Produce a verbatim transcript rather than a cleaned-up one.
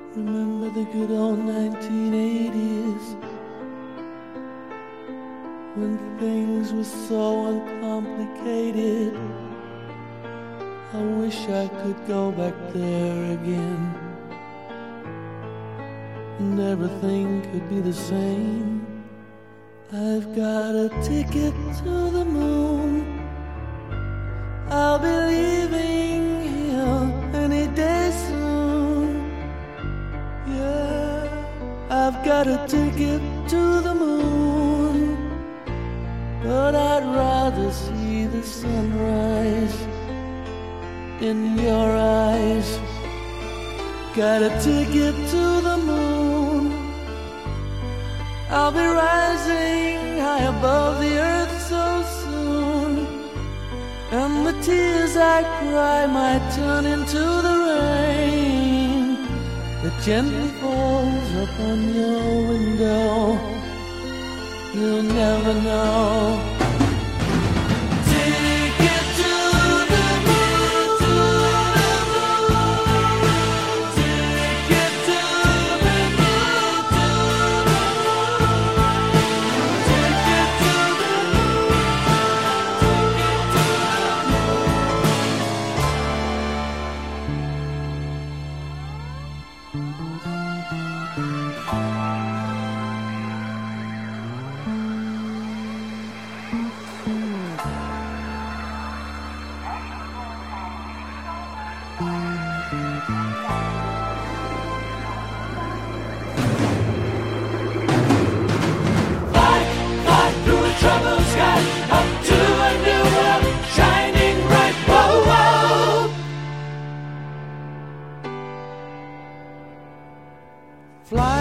Remember the good old nineteen eighties, when things were so uncomplicated. I wish I could go back there again, and everything could be the same. I've got a ticket to the moon. I'll be leaving here any day soon. Yeah, I've got a ticket to the moon, but I'd rather see the sunrise in your eyes. Got a ticket to the moon. I'll be rising high above the earth so soon, and the tears I cry might turn into the rain that gently falls upon your window. You'll never know. Ticket to the moon, to the moon. Ticket to the moon, to the moon. Ticket to the moon, ticket to the troubled sky, up to a new world, shining bright. Whoa, whoa. Fly